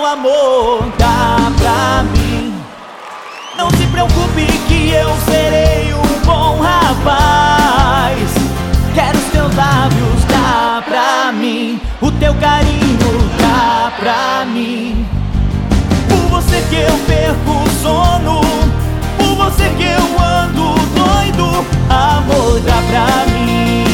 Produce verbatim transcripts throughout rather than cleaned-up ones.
amor dá pra mim. Não se preocupe que eu serei um bom rapaz. Quero os teus lábios, dá pra mim. O teu carinho, dá pra mim. Por você que eu perco o sono, por você que eu ando doido. Amor, dá pra mim.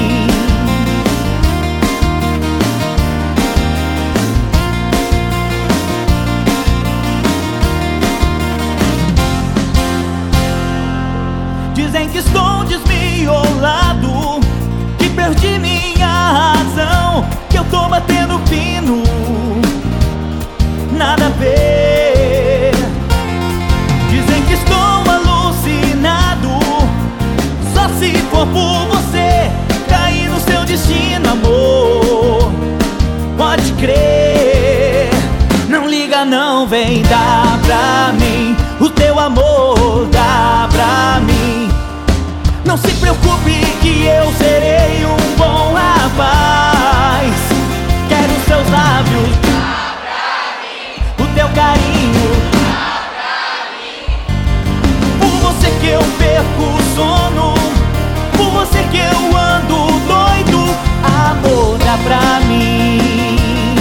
Dizem que estou desmiolado, que perdi minha razão, que eu tô batendo pino, nada a ver. Dizem que estou alucinado, só se for por você cair no seu destino, amor. Pode crer, não liga não, vem dar pra mim. O teu amor dá pra mim. Não se preocupe que eu serei um bom rapaz. Quero os seus lábios, dá pra mim. O teu carinho, dá pra mim. Por você que eu perco o sono, por você que eu ando doido. Amor, dá pra mim.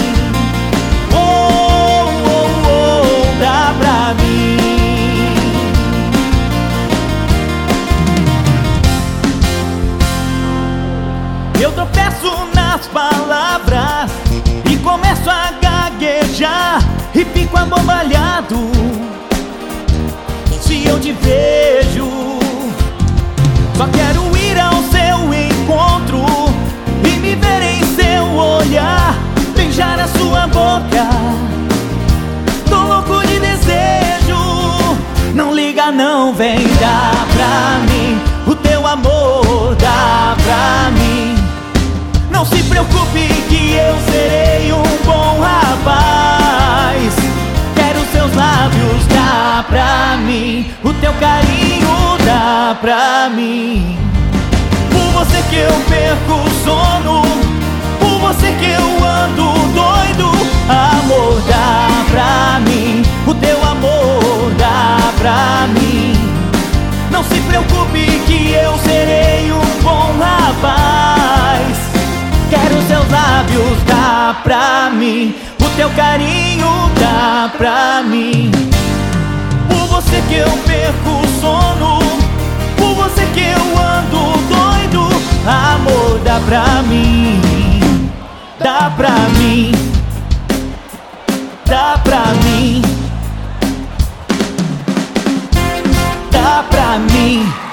Oh, oh, oh, dá pra mim. Eu tropeço nas palavras e começo a gaguejar e fico abombalhado se eu te vejo. Só quero ir ao seu encontro e me ver em seu olhar, beijar a sua boca. Tô louco de desejo. Não liga não, vem dar pra mim. O teu amor dá pra mim. Não se preocupe que eu serei um bom rapaz. Quero seus lábios, dá pra mim. O teu carinho, dá pra mim. Por você que eu perco o sono, por você que eu ando doido. Amor, dá pra mim. O teu amor, dá pra mim. Não se preocupe que eu serei um bom rapaz. Quero seus lábios, dá pra mim. O teu carinho, dá pra mim. Por você que eu perco o sono, por você que eu ando doido. Amor, dá pra mim. Dá pra mim. Dá pra mim. Dá pra mim.